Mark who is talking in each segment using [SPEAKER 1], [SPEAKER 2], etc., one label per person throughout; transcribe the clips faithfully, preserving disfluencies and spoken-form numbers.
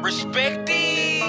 [SPEAKER 1] Respect it.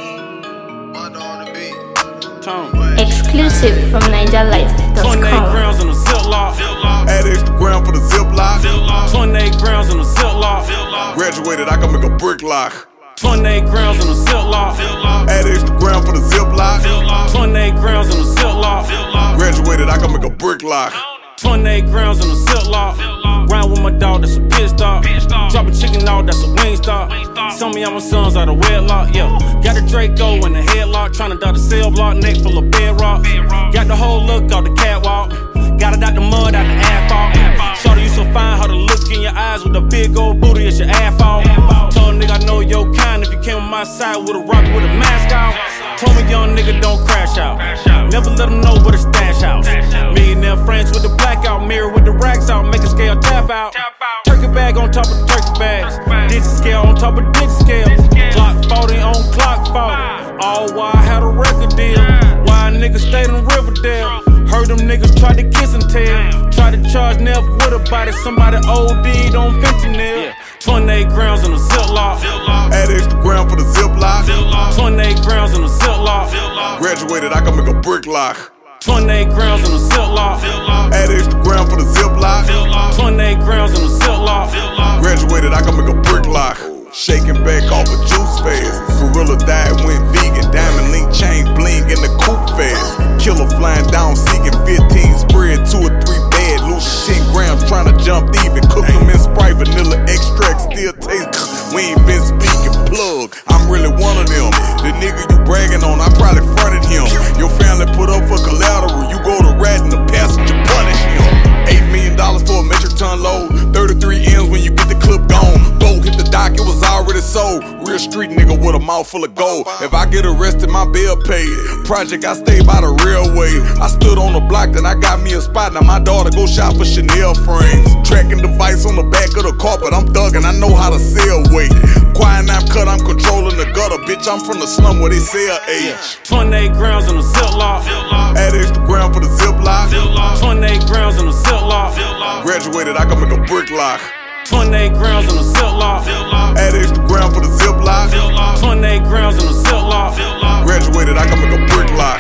[SPEAKER 2] Exclusive from Niger Life dot com.
[SPEAKER 3] twenty-eight grams in a Ziploc.
[SPEAKER 4] Add extra gram for the Ziploc.
[SPEAKER 3] twenty-eight grams in a Ziploc.
[SPEAKER 4] Graduated, I can make a brick lock.
[SPEAKER 3] twenty-eight grams in a Ziploc.
[SPEAKER 4] Add extra gram for the Ziploc.
[SPEAKER 3] twenty-eight grams in a Ziploc.
[SPEAKER 4] Graduated, I can make a brick lock.
[SPEAKER 3] twenty-eight grams in a Ziploc. Round with my dog, that's a pit stop. Drop a chicken out, that's a wing stop. Some of y'all my sons out of wedlock, yeah. Got a Draco in the headlock, tryna dot a cell block, neck full of bedrock. Got the whole look out the catwalk. Got it out the mud, out the asphalt. Shorty, you so fine, how to look in your eyes with a big old booty, it's your asphalt. Told a nigga I know your kind if you came on my side with a rock with a mask out. Told me young nigga don't crash out. Never let them know where the stash house. Millionaire friends with the blackout, mirror with the racks out, make a scale tap out. Turkey bag on top of the turkey bags. Digit scale on top of digit scale. Clock forty on clock forty. All why I had a record deal. Why a nigga stayed in Riverdale. Heard them niggas try to kiss and tell. Try to charge Neff with a body. Somebody O D'd on fentanyl. twenty-eight grams in a Ziploc.
[SPEAKER 4] Add extra gram for the Ziploc.
[SPEAKER 3] twenty-eight grams in a Ziploc.
[SPEAKER 4] Graduated, I can make a brick lock.
[SPEAKER 3] twenty-eight grams in a Ziploc.
[SPEAKER 4] Add extra gram for the Ziploc.
[SPEAKER 3] twenty-eight grams in a Ziploc.
[SPEAKER 4] Graduated, I can make a brick lock. Shaking back off a juice fast. Gorilla died, went vegan. Diamond link chain bling in the coupe fast. Killer flying down, seeking fifteen. Spread two or three bad. Loose ten grams, trying to jump even. Cook them in Sprite, vanilla extract. Still taste. We ain't been speaking plug. I'm really one of them. The nigga you bragging on, I probably fronted him. Your family put up for collateral. You go to rat and the passenger punish him. Eight million dollars for a metric ton load. thirty-three M's when you get the clip gone. Boat hit the dock, it was already sold. Real street nigga with a mouth full of gold. If I get arrested, my bill paid. Project, I stay by the railway. I stood on the block, then I got me a spot. Now my daughter go shop for Chanel frames. Tracking device on the back of the carpet. I'm thugging, I know how to sell weight. Quiet I'm cut, I'm controlling the gutter. Bitch, I'm from the slum where they sell age.
[SPEAKER 3] twenty-eight grams in a Ziploc.
[SPEAKER 4] Add extra gram for the Ziploc.
[SPEAKER 3] twenty-eight grams in a Ziploc.
[SPEAKER 4] Graduated, I can make a brick lock.
[SPEAKER 3] twenty-eight grams in a Ziploc.
[SPEAKER 4] Add extra gram for the Ziploc.
[SPEAKER 3] twenty-eight grams in a Ziploc.
[SPEAKER 4] Graduated, I can make a brick lock.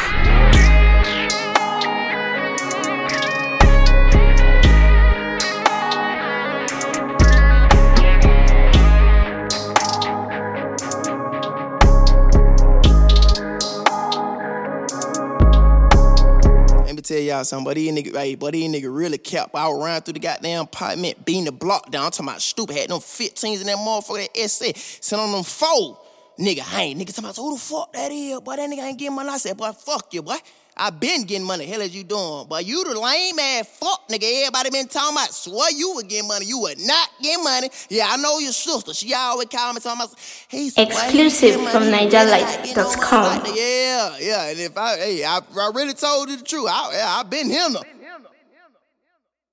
[SPEAKER 5] Let me tell y'all something, but these niggas, right, but these niggas really kept. I was running through the goddamn apartment, beating the block down. I'm talking about stupid, had them fifteens in that motherfucker, that S A, sent on them four. Nigga, I ain't, nigga talking about, who the fuck that is? Boy, that nigga ain't getting money. I said, boy, fuck you, boy. I been getting money. Hell is you doing? But you the lame ass fuck, nigga. Everybody been talking about, swear you would get money. You would not get money. Yeah, I know your sister. She always call me talking about, hey, so
[SPEAKER 2] Exclusive from Niger Life dot com.
[SPEAKER 5] Yeah, yeah. And if I, hey, I, I really told you the truth. I, I been here.